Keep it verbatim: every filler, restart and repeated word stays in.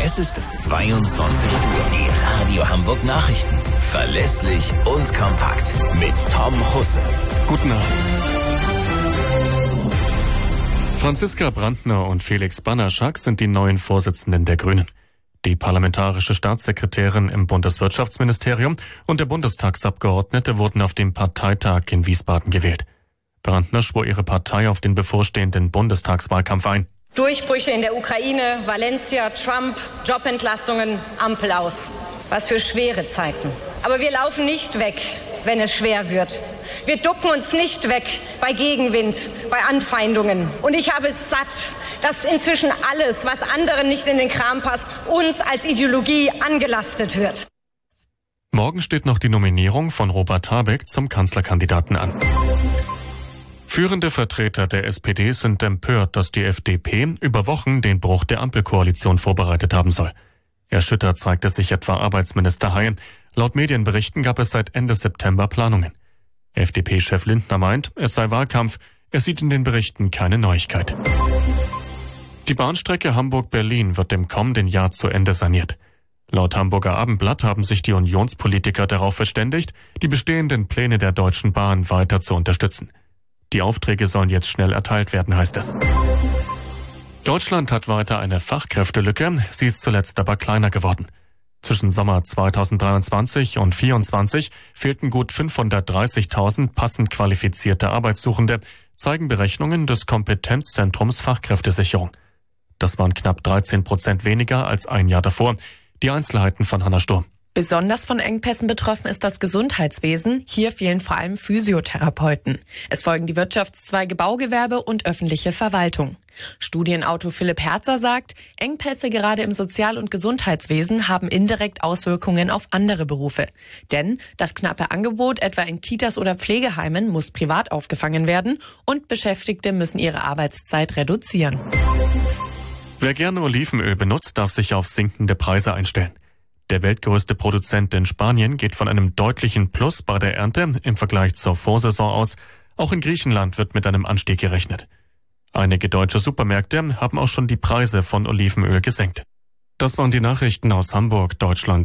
Es ist zweiundzwanzig Uhr. Die Radio Hamburg Nachrichten. Verlässlich und kompakt. Mit Tom Husse. Guten Abend. Franziska Brandner und Felix Banaszak sind die neuen Vorsitzenden der Grünen. Die parlamentarische Staatssekretärin im Bundeswirtschaftsministerium und der Bundestagsabgeordnete wurden auf dem Parteitag in Wiesbaden gewählt. Brandner schwor ihre Partei auf den bevorstehenden Bundestagswahlkampf ein. Durchbrüche in der Ukraine, Valencia, Trump, Jobentlassungen, Ampel aus. Was für schwere Zeiten. Aber wir laufen nicht weg, wenn es schwer wird. Wir ducken uns nicht weg bei Gegenwind, bei Anfeindungen. Und ich habe es satt, dass inzwischen alles, was anderen nicht in den Kram passt, uns als Ideologie angelastet wird. Morgen steht noch die Nominierung von Robert Habeck zum Kanzlerkandidaten an. Führende Vertreter der S P D sind empört, dass die F D P über Wochen den Bruch der Ampelkoalition vorbereitet haben soll. Erschüttert zeigte sich etwa Arbeitsminister Heil. Laut Medienberichten gab es seit Ende September Planungen. F D P-Chef Lindner meint, es sei Wahlkampf. Er sieht in den Berichten keine Neuigkeit. Die Bahnstrecke Hamburg-Berlin wird im kommenden Jahr zu Ende saniert. Laut Hamburger Abendblatt haben sich die Unionspolitiker darauf verständigt, die bestehenden Pläne der Deutschen Bahn weiter zu unterstützen. Die Aufträge sollen jetzt schnell erteilt werden, heißt es. Deutschland hat weiter eine Fachkräftelücke, sie ist zuletzt aber kleiner geworden. Zwischen Sommer zweitausenddreiundzwanzig und zweitausendvierundzwanzig fehlten gut fünfhundertdreißigtausend passend qualifizierte Arbeitssuchende, zeigen Berechnungen des Kompetenzzentrums Fachkräftesicherung. Das waren knapp dreizehn Prozent weniger als ein Jahr davor. Die Einzelheiten von Hanna Sturm. Besonders von Engpässen betroffen ist das Gesundheitswesen. Hier fehlen vor allem Physiotherapeuten. Es folgen die Wirtschaftszweige Baugewerbe und öffentliche Verwaltung. Studienautor Philipp Herzer sagt, Engpässe gerade im Sozial- und Gesundheitswesen haben indirekt Auswirkungen auf andere Berufe. Denn das knappe Angebot etwa in Kitas oder Pflegeheimen muss privat aufgefangen werden und Beschäftigte müssen ihre Arbeitszeit reduzieren. Wer gerne Olivenöl benutzt, darf sich auf sinkende Preise einstellen. Der weltgrößte Produzent in Spanien geht von einem deutlichen Plus bei der Ernte im Vergleich zur Vorsaison aus. Auch in Griechenland wird mit einem Anstieg gerechnet. Einige deutsche Supermärkte haben auch schon die Preise von Olivenöl gesenkt. Das waren die Nachrichten aus Hamburg, Deutschland.